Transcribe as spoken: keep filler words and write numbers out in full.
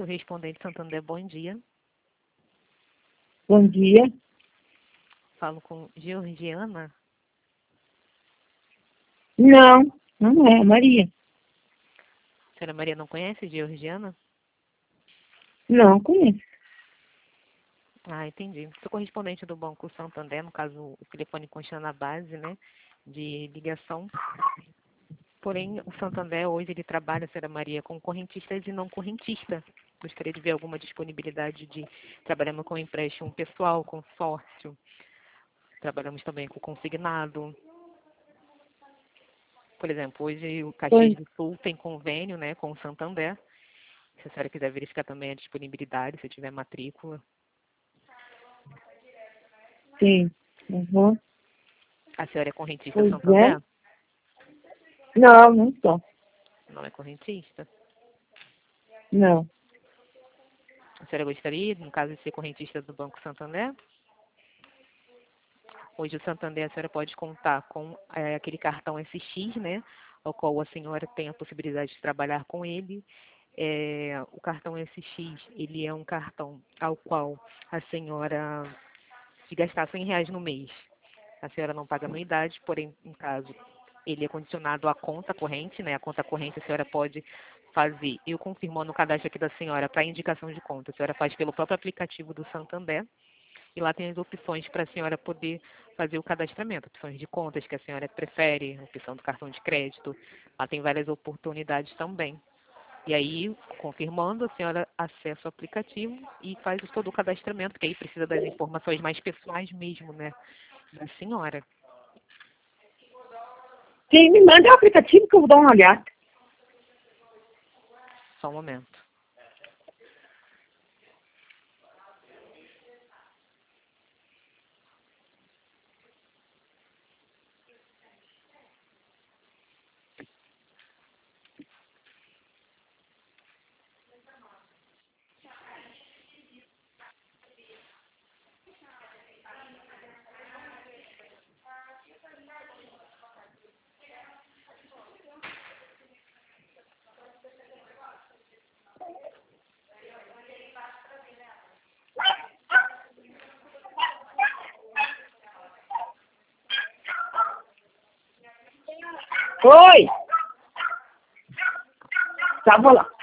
Correspondente Santander, bom dia. Bom dia. Falo com Georgiana. Não, não é, Maria. A senhora Maria não conhece Georgiana? Não, conheço. Ah, entendi. Sou correspondente do Banco Santander, no caso, o telefone consta na base, né, de ligação. Porém, o Santander hoje ele trabalha, senhora Maria, com correntistas e não correntista. Gostaria de ver alguma disponibilidade de trabalhando com empréstimo pessoal, consórcio. Trabalhamos também com consignado. Por exemplo, hoje o Caxias Pois, do Sul tem convênio, né, com o Santander. Se a senhora quiser verificar também a disponibilidade, se tiver matrícula. sim. Uhum. A senhora é correntista Pois Santander? é. Não, não sou. Não é correntista? Não. A senhora gostaria, no caso, de ser correntista do Banco Santander? Hoje o Santander, a senhora pode contar com é, aquele cartão S X, né? Ao qual a senhora tem a possibilidade de trabalhar com ele. É, o cartão S X, ele é um cartão ao qual a senhora, se gastar cem reais no mês, a senhora não paga anuidade, porém, em caso, ele é condicionado à conta corrente, né? A conta corrente a senhora pode fazer, eu confirmando o cadastro aqui da senhora para indicação de conta. A senhora faz pelo próprio aplicativo do Santander e lá tem as opções para a senhora poder fazer o cadastramento, opções de contas que a senhora prefere, opção do cartão de crédito. Lá tem várias oportunidades também. E aí, confirmando, a senhora acessa o aplicativo e faz todo o cadastramento, porque aí precisa das informações mais pessoais mesmo, né, da senhora. Sim, me manda o aplicativo que eu vou dar uma olhada. Só um momento. Oi! Tá, vou lá.